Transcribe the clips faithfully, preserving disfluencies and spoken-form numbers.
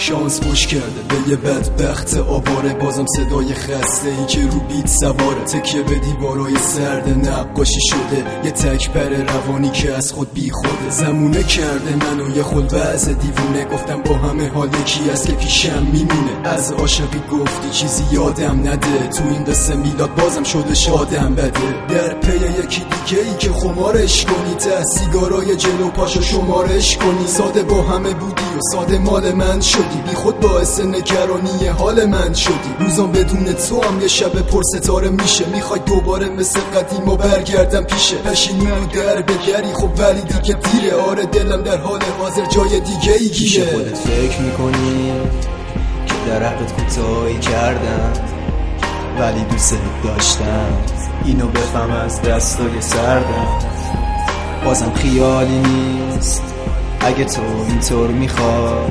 شانس پشت کرده به یه بدبخت آواره، بازم صدای خسته ای که رو بیت سواره، تکیه به دیوارای سرد نقاشی شده، یه تکبر روانی که از خود بی خوده، زمونه کرده منو یه خود وضع دیوونه، گفتم با همه حال یکی از که پیشم میمونه، از عاشقی گفتی چیزی یادم نده، تو این دسته میلاد بازم شده شادم بده، در پی یکی دیگه ای که خمارش کنی، ته سیگارای جلو پاشو شمارش کنی، ساده با همه بودی و ساده مال من شدی، بی خود باعث نگرانی حال من شدی، روزام بدون تو هم یه شب پر ستاره میشه، میخوای دوباره مثل قدیم و برگردم پیشه، پشیمون در بگری خب ولی دیگه دیره، آره دلم در حال حاضر جای دیگه ای گیره. خودت فکر میکنی که در حقت کوتاهی کردم ولی دوست داشتم اینو بفهم از دستای سردم، بازم خیالی نیست اگه تو اینطور میخوای،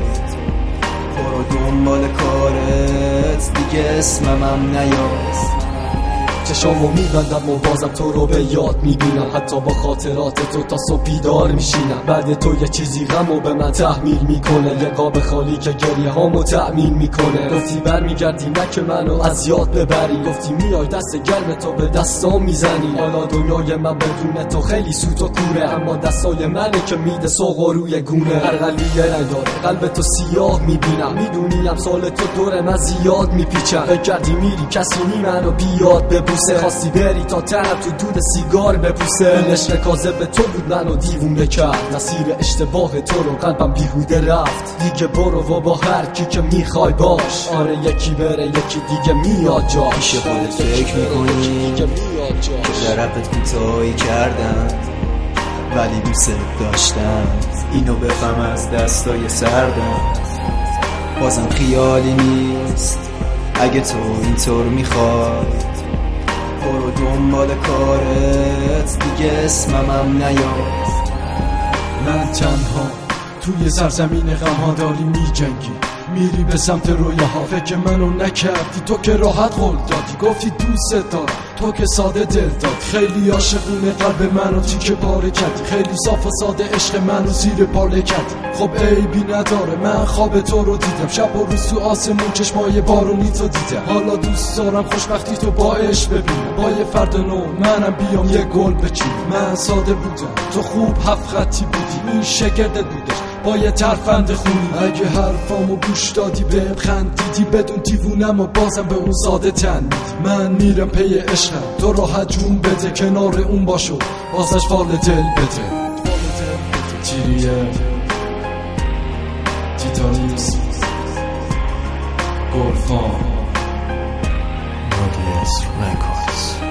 برو دنبال کارت دیگه اسمم هم نیاد، چشامو میبندم و بازم تو رو به یاد میبینم، حتی با خاطرات تو تا صبح بیدار میشینم، بعد تو یه چیزی غمو به من تحمیل میکنه، یه قاب خالی که گریه هامو تأمین میکنه، گفتی برمیگردی نه که منو از یاد ببری، گفتی میای دست گرم تو به دستام میزنی، حالا دنیای من بدون تو خیلی سوت و کوره، اما دستای منه که میده سوق و روی گونه، هر قلبی یه رنگ داره قلب تو سیاه میبینم، میدونی امثال تو دور من زیاد میپیچم، فکر کردی میری کسی نی منو بیاد ببوسه، خواستی بری تا تنم تو دود سیگار بپوسه، این عشق کاذب به تو بود منو دیوونه کرد، مسیر اشتباه تو رو قلبم بیهوده رفت، دیگه برو و با هر کی که میخوای باش، آره یکی بره یکی دیگه میاد جاش. پیش خودت فکر میکنی که در حقت کوتاهی کردم ولی دوست داشتم اینو بفهم از دستای سردم، بازم خیالی نیست اگه تو اینطور میخوای، برو دنبال کارت دیگه اسمم هم نیاد، من تنها توی سرزمین غم‌ها داری میجنگی، میری به سمت رویاها، فکر منو نکردی تو که راحت قول دادی، گفتی دوست دارم تو که ساده دل داد، خیلی عاشقونه قلب منو تیکه پاره کردی، خیلی صاف و ساده عشق منو زیر پاله کردی، خب عیبی نداره من خواب تو رو دیدم، شب و روز تو آسمون چشمای بارونی تو دیدم، حالا دوست دارم خوشبختی تو با عشق ببینم، با یه فرد نو منم بیام یه گل بچینم، من ساده بودم تو خوب هفت خطی بودی، این شگردت بودش با یه ترفند خونی، اگه حرفامو گوش دادی بهم خندیدی، بدون دیوونم و بازم به اون ساده تن میدی، من میرم پی عشقم تو راحت جون بده، کنار اون باشو بازش فال دل بده، تیریه تیتانیس گلفان رادیوس رکورز.